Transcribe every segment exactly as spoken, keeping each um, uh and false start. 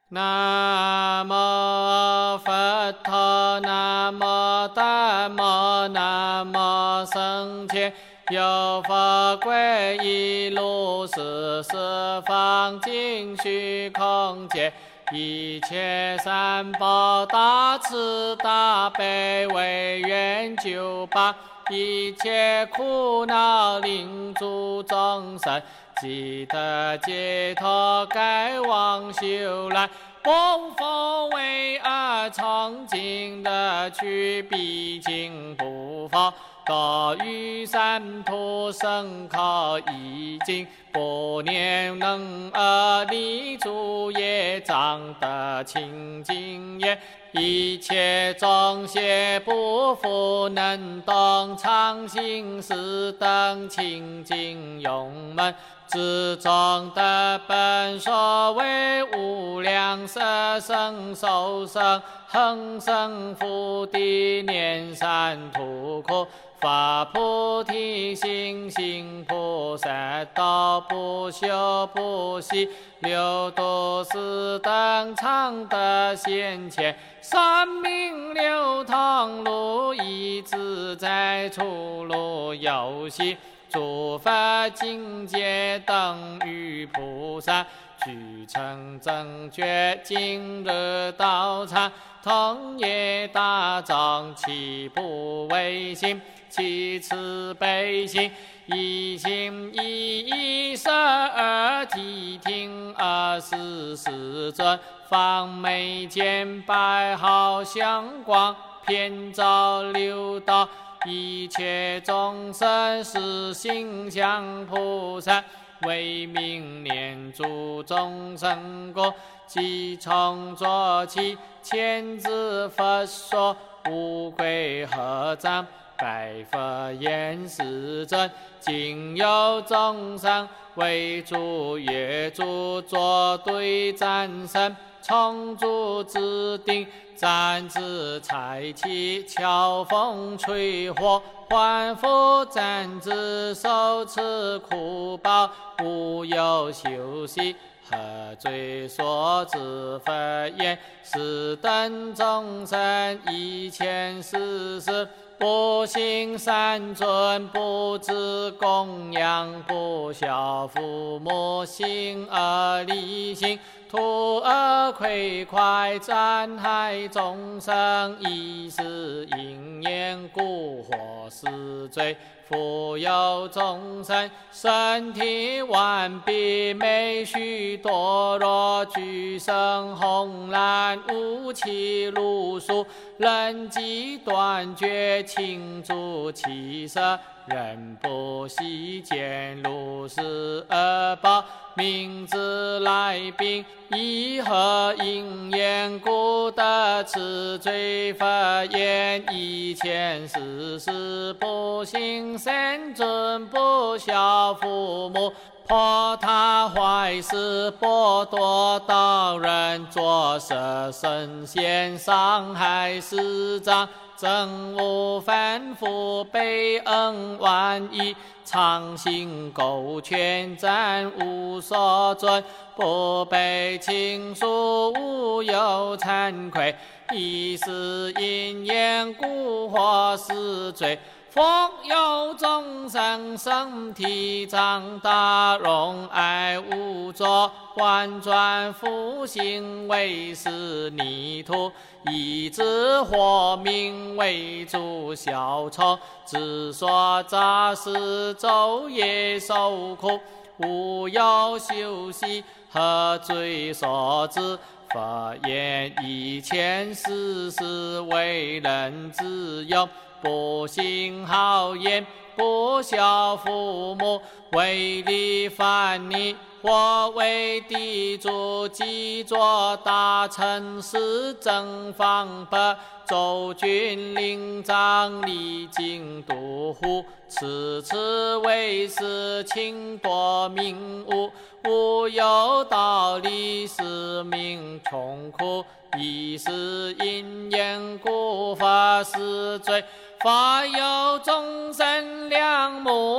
南无佛陀，南无大摩，南无僧伽。有佛皈依如是十方尽虚空界，一切三宝大慈大悲为愿救拔，一切苦恼临诸众生，即得解脱该往修来。供佛为而常经的去必经不佛，多于三途深考已经，不念能而立诸业障得清净业，一切众邪不复能动常行识等清净勇门。之中的本所谓无量色身受生恒生福地念三途苦，发菩提心行菩萨道，不修不息六度四等常得现前，三明六通如意自在出入有息，诸佛境界等于菩萨，具成正觉今日道场，同业大众其不为心，其慈悲心，一心一意摄耳谛听二十四尊，方眉间百毫相光，遍照六道，一切众生是心向菩萨，为名念诸众生过，即从做起，千字佛说无归合掌，拜佛言世尊，今有众生为诸乐诸作对战胜，从诸指定，战之财气，巧风吹火，还复战之受持苦报，无有休息。何罪所知佛言：是等众生一千四十，不行善尊，不知供养，不孝父母，行而离心，图而窥快，谵害众生，以是因缘故获是罪。复有众生身体顽逼，眉须堕落，具身红蓝，无气如数，人迹断绝，倾注其色，人不悉见如是恶报，明知来宾以何因缘故得此罪？佛言：一千四十不行善尊，不孝父母，破他坏事，剥夺道人，作舍身先，伤害师长，真无反复，悲恩万亿，常行苟全，暂无所准，不被亲属，无有惭愧，以是因缘故获是罪。复有众生身体长大，容爱无作，婉转复行为是泥土，以之火名为诸小虫，只说杂事，昼夜受苦，无有休息，何罪所致？佛言：一千四十为人之用，不行好言，不孝父母，违逆犯逆，或为地主，即作大臣，施正方伯，周军领长，历经都护，此次为是侵夺民物，无有道理，是名穷苦，以是因缘故发是罪。发有众生两目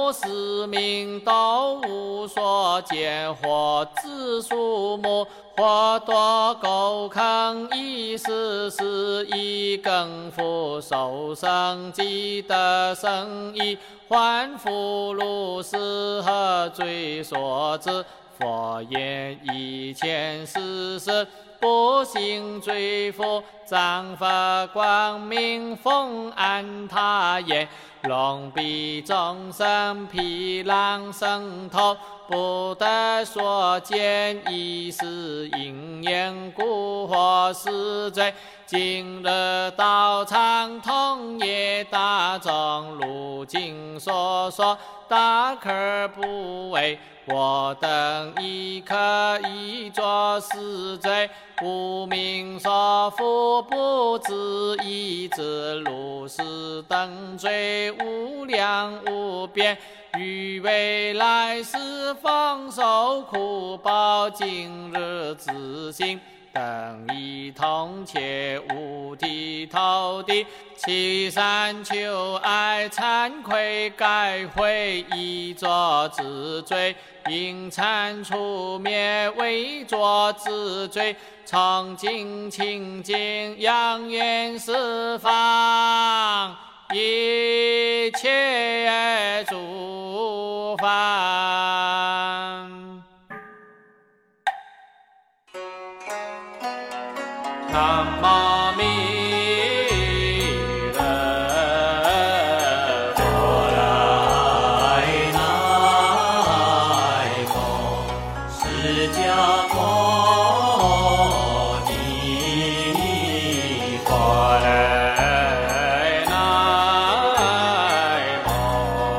佛是名都无所见，或自树木，或多沟坑，意思是以更复受生积德生意，还复如是何罪所致？佛言：以前世事，不行罪福，藏法光明奉安他言：龙比众生，毗狼生头，不得所见，亦是因缘故，或是罪。今日道场同业大众，如今所说，大可不为。我等亦可以作是罪，无名所缚，不知一之如是等罪，无量无边，于未来世奉受苦报，今日自性等一同，且五体投地，其善求爱，惭愧改悔，以作之罪，因忏除灭，为作之罪，从今清净，扬愿十方一切诸法。南无弥勒佛，来来佛，释迦牟尼佛，来来佛，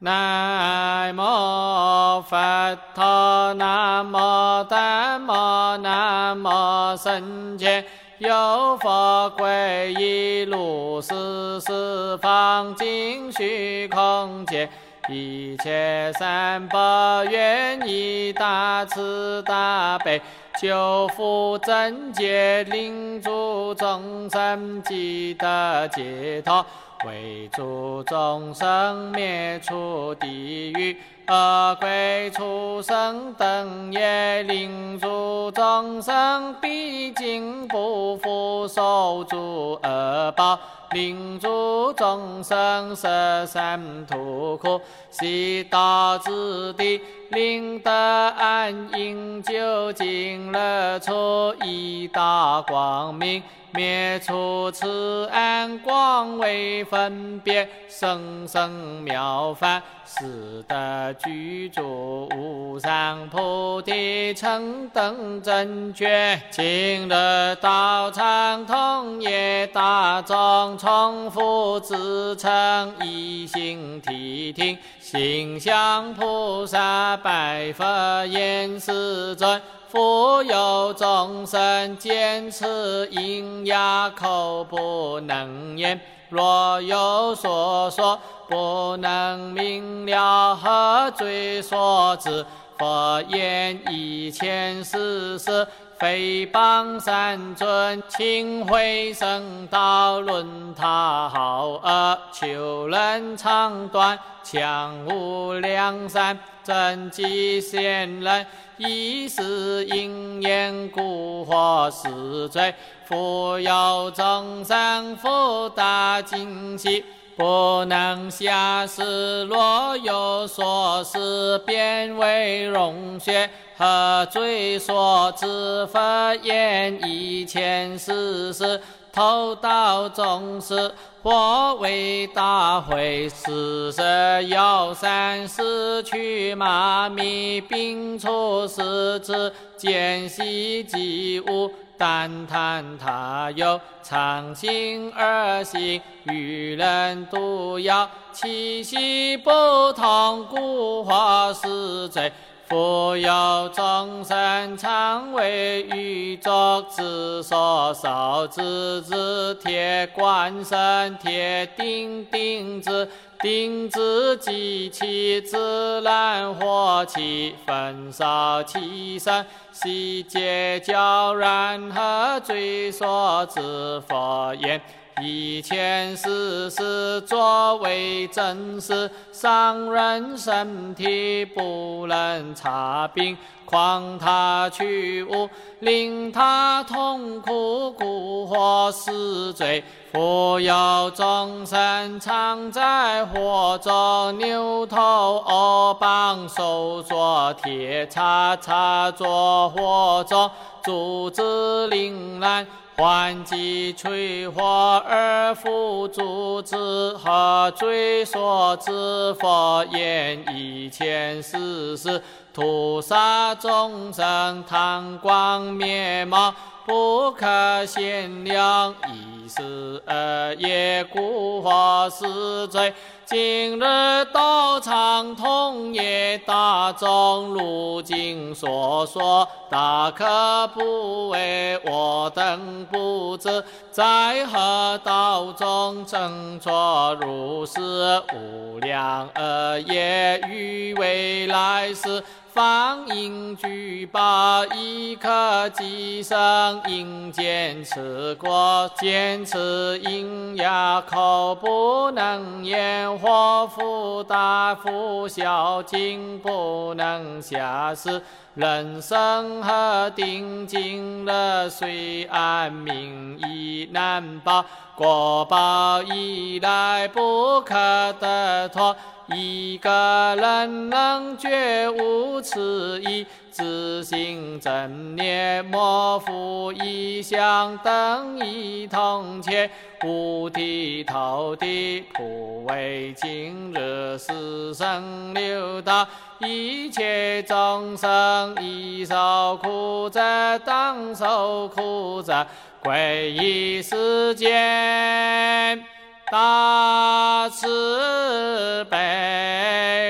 南无佛陀，南无大摩，南无僧伽。有佛皈依如是十方尽虚空界，一切三宝愿以大慈大悲，救苦真解，令诸众生即得解脱，为诸众生灭除地狱恶鬼畜生等业，令诸众生毕竟不复受诸恶报，令诸众生舍三途苦，悉到之地，令得安隐究竟乐处，一大光明，灭除此暗光为分别，生生妙法，使得具足无上菩提成等正觉。今日道场同业大众，重复自称一心谛听，心向菩萨拜佛言：世尊，复有众生见此因哑口不能言，若有所说不能明了，何罪所致？佛言：一千世世诽谤三尊，请回生道，论他好恶，求人长短，强无量善，真迹显人，以是因缘故获是罪。复有众生复大惊喜，不能下施，若有所思，便为容血，何罪所致？佛言：一千世世头道众士，或为大会，施舍药膳，失去麻痹，并出世之间隙即无，但叹他有常心而行，与人毒药，气息不同，故获是罪。复有众生常为欲作之所烧之之铁冠身，铁钉钉之，钉之击其自然火气，焚烧其身，悉皆教然，何罪所致？佛言：一千世世作为真实，伤人身体，不能察病，况他去无，令他痛苦，故获是罪。复有众生常在火中，牛头偶棒手作铁叉，插作火中，柱子铃兰，唤击吹火而复诸之，何罪所致？佛言：一千世世屠杀众生，贪光灭貌，不可限量，一时而业，故获是罪。今日道场同业大众，如今所说，大可不为，我等不知，在何道中正作如是无量恶业，于未来世方应具报，亦可即生，因见此过，见此因哑口不能言，或复大复小，经不能下施，人生何定静乐，虽安民亦难保，果报以来不可得脱。一个人能觉悟此意，自性正念，莫复一相等一同切，五体投地，普为今日世生六道，一切众生亦受苦者，当受苦者，归依世间大慈悲。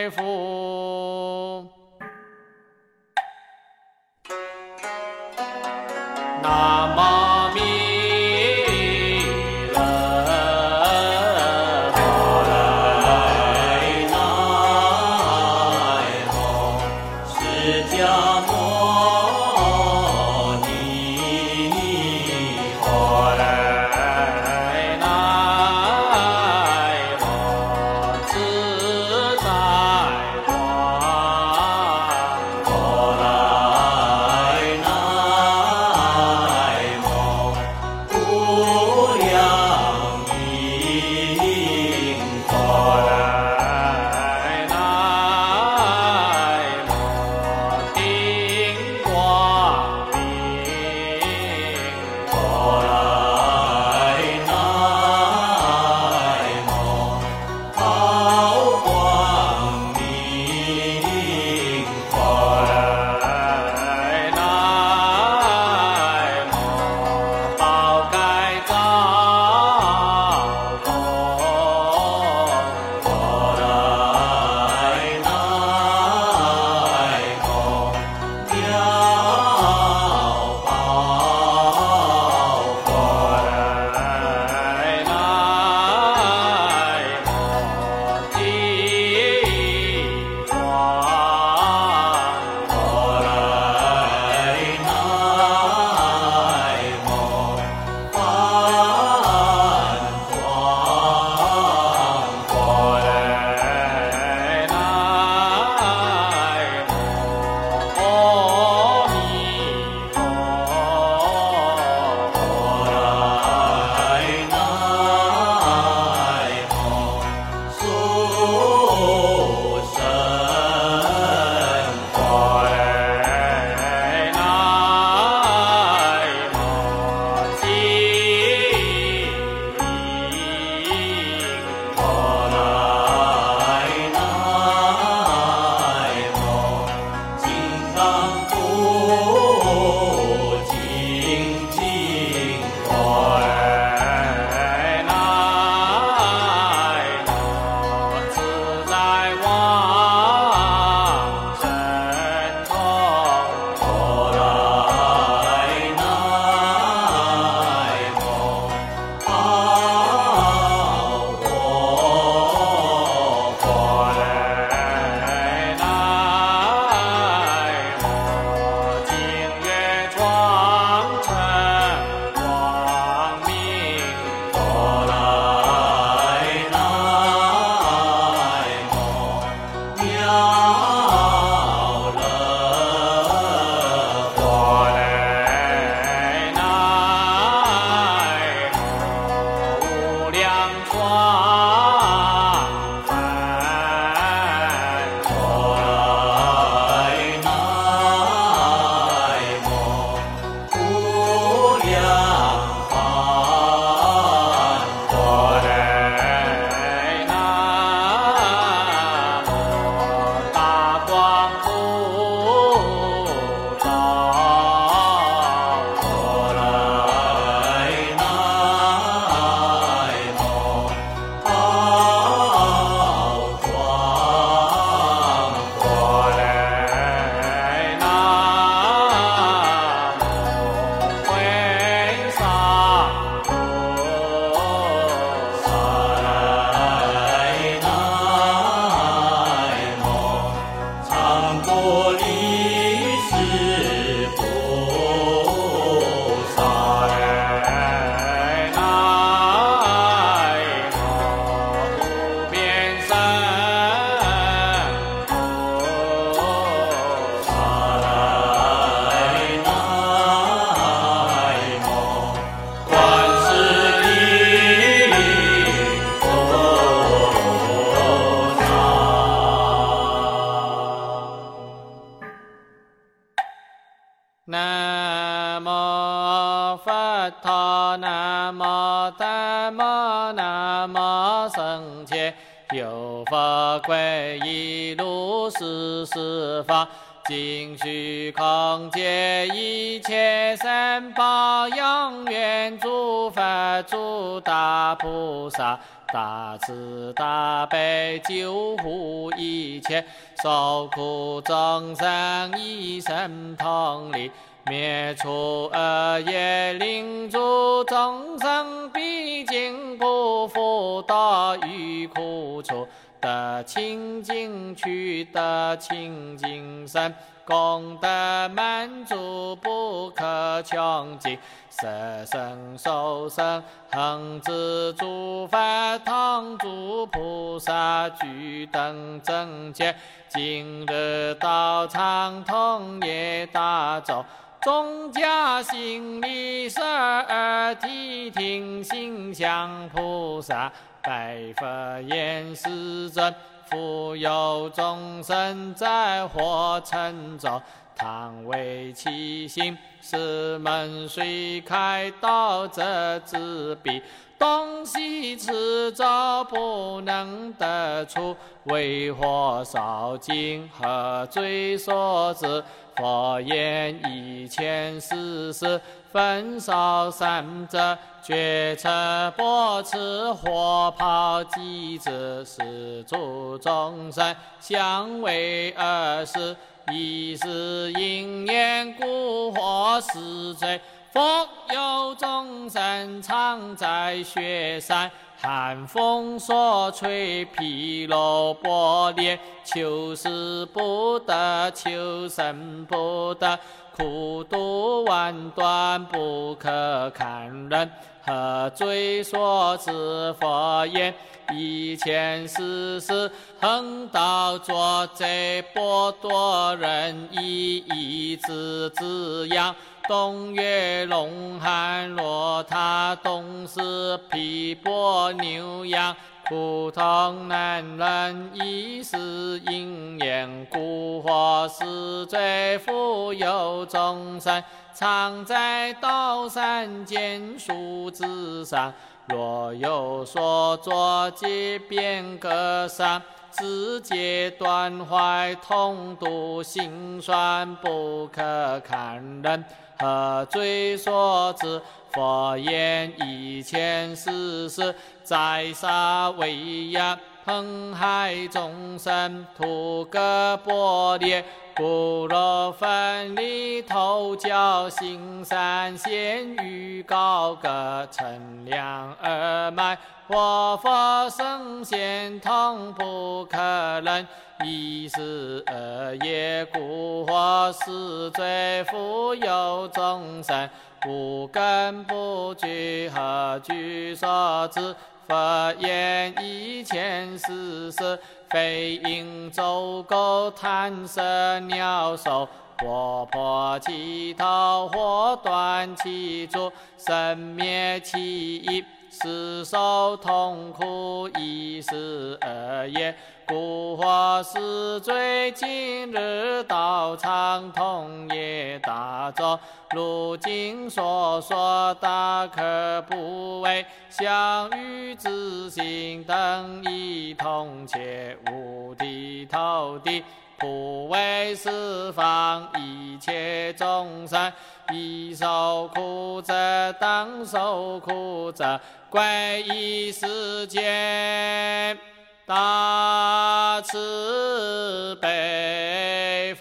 南无佛陀，南无达摩，南无僧伽，有佛皈依如是十法。尽虚空界一切三宝，永远诸佛诸大菩萨，大慈大悲救护一切受苦众生，一生同理，灭除恶业，令诸众生毕竟不复堕于苦处，得清净趣，得清净身，功德满足不可穷尽，色身受身恒知诸法，同诸菩萨，具等正觉，今日道场同业大众，众家心力十二谛听心想菩萨，拜佛言世尊，复有众生在火城中，倘为其心，是门虽开，道则自闭，东西此咒不能得出，为火烧尽，何罪所致？佛言一千四十焚烧三者，觉彻波持火炮击之，是诸众生相为二事，一是因缘故或是罪。复有众生常在雪山，寒风所吹，疲劳破裂，求死不得，求生不得，苦毒万端，不可堪忍。何罪所致？佛言一千四十横刀作贼，剥夺人衣，以之滋养。东岳龙汉罗他，东施毗波牛羊，苦痛难忍，亦是因缘故，或是罪。复有众生常在刀山剑树之上，若有所作，即便割伤，直接断坏，痛毒心酸，不可堪忍。何罪所致？佛言一千四十在杀为压，烹害众生，屠割剥裂，骨肉分离，头角心散，咸鱼高歌，乘凉而埋，活佛圣贤痛不可忍，一是恶业故，或是罪。复有众生无根不具，何惧所致？佛言一千四十非因走狗贪色鸟兽，或破其头，或断其足，生灭其意，是受痛苦，亦是恶业故，或是罪。今日道场同业大众，如今所说，大可不为，相与自性等一同，且无地头地，普为十方一切众生，亦受苦者，当受苦者，归依世间大慈悲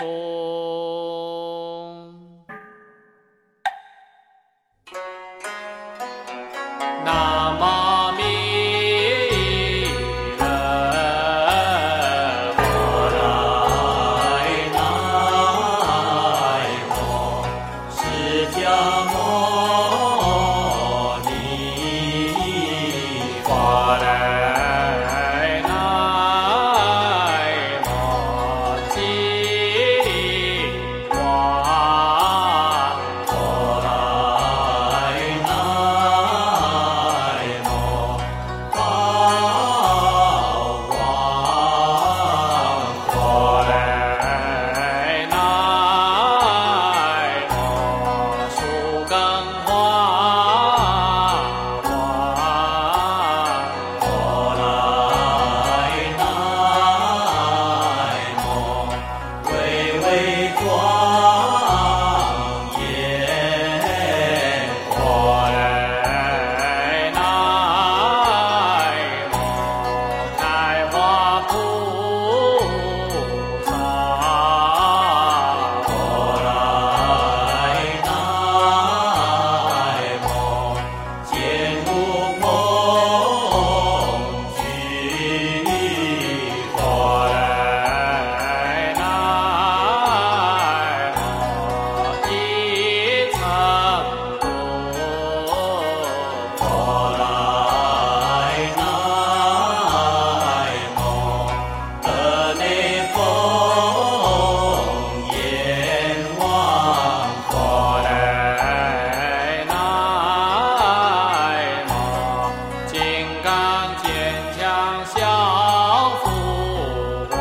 父。南无弥勒佛来南无释迦牟尼佛来南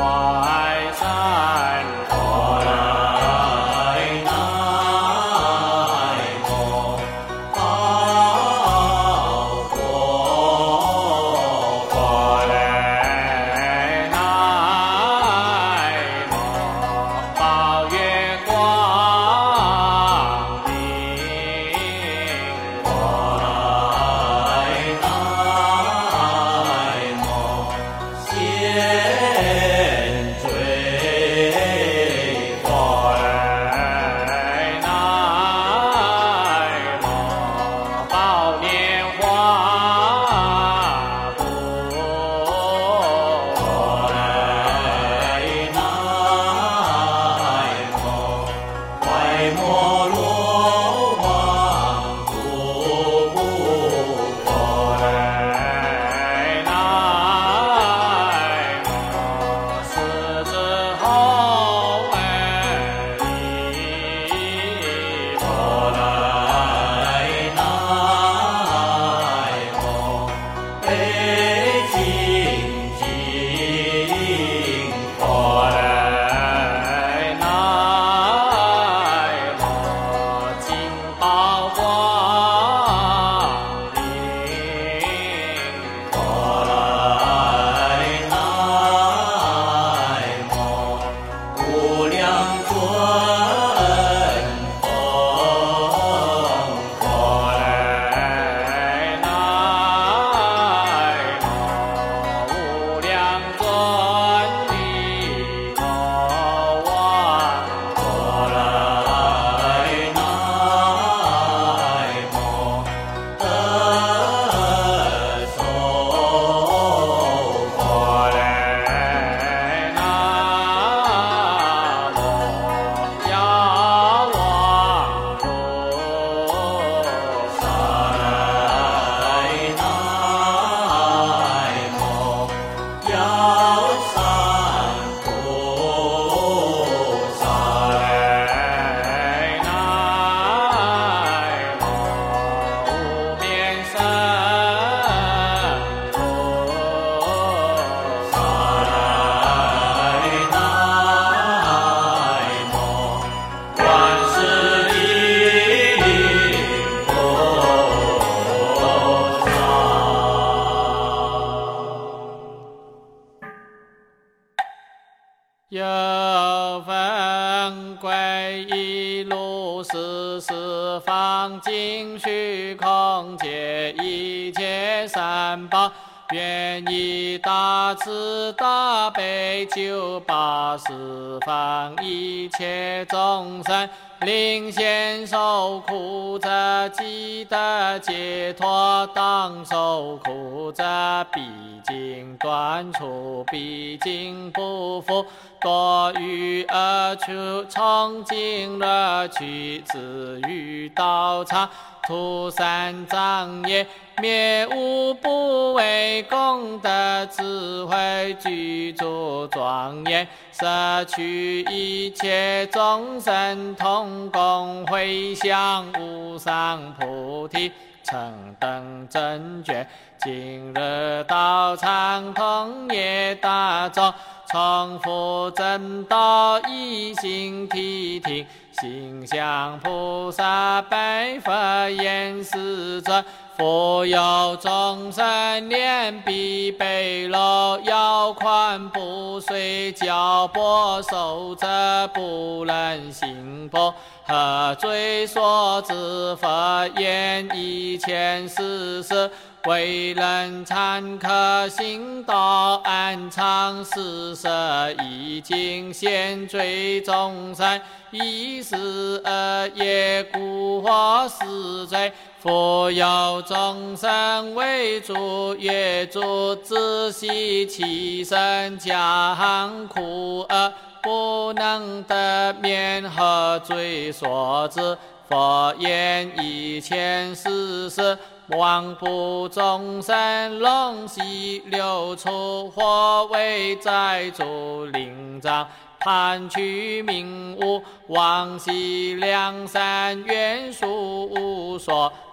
有分归一路四十方尽虚空界一切三宝，愿以大慈大悲救拔十方一切众生，令现受苦者即得解脱，当受苦者毕竟断除，毕竟不复多欲而出，从今乐趣自于道场，涂三障业，灭无不为功德，智慧具足庄严，摄取一切众生同共回向无上菩提，成等正觉。今日道场同业大众，重复正道一心谛听，心向菩萨拜佛言世尊，复有众生念彼悲楼，腰宽不遂，脚跛手者不能行步，何罪所致？佛言一千四十为人参可行道安常施舍，已经现罪众生，一时二业故或死罪。复有众生为主业主，自惜其身将苦厄，不能得免，何罪所致？佛言一千四十亡怖众生，龙息流出，或为债主灵障，贪取名物，往昔梁山袁术无所，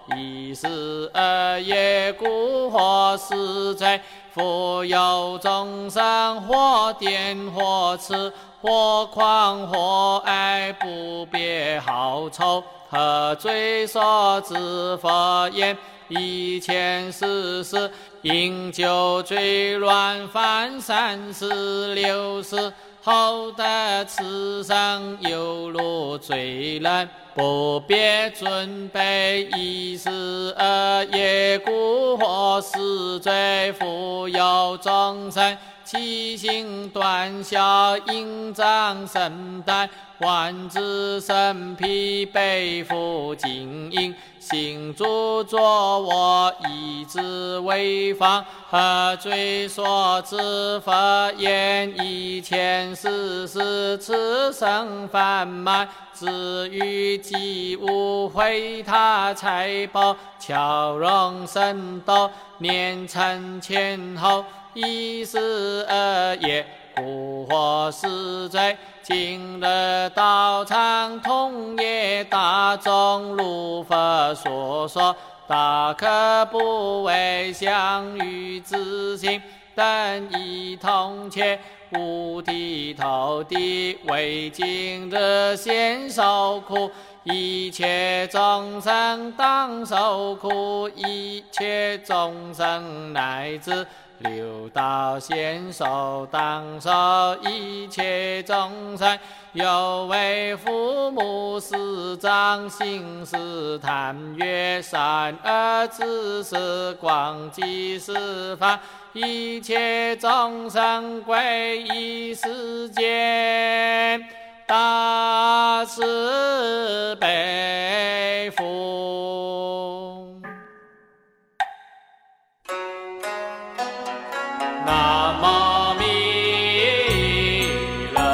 一是二业故或是罪。复有众生或颠或痴或狂或爱，不别好丑，何罪所致佛言？一千四十饮酒醉乱犯三十六十，后得此生犹如罪人，不别准备。一是二业故或是罪。复有众生其行短小，应障身胆，患自身疲背负精英，行住坐卧以之为法，何罪所致？佛言：一千四十此生烦满，至于己无毁他财宝，巧容神斗，年成前后。一是二业故或是罪。今日道场同业大众，如佛所说，大可不为相与自性，等一同切，五体投地，为今日先受苦。一切众生当受苦，一切众生乃至六道先受当受，一切众生有为父母师长行识贪悦善恶知识广济施法，一切众生归依世间大慈悲父。南无弥勒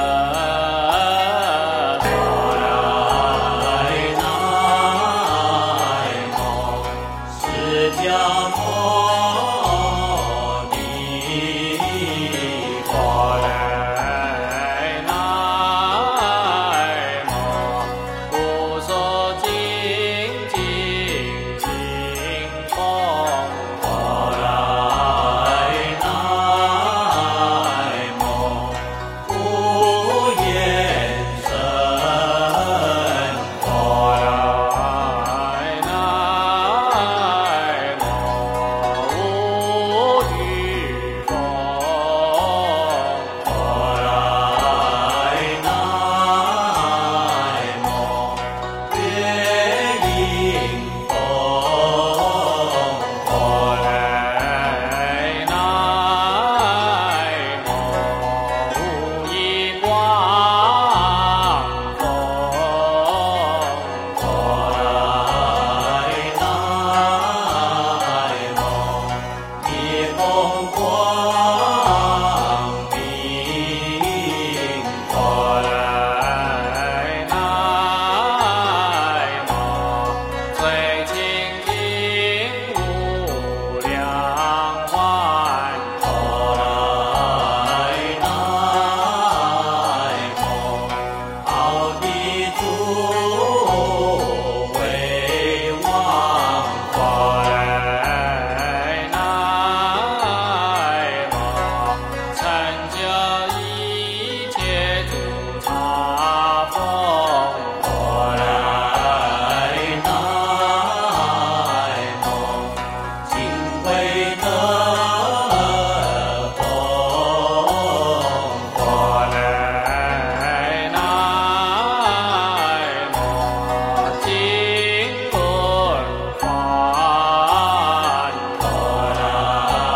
哆来南无释迦牟尼佛来南无无所尽尽尽空佛来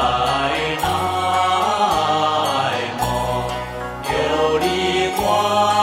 琉璃光。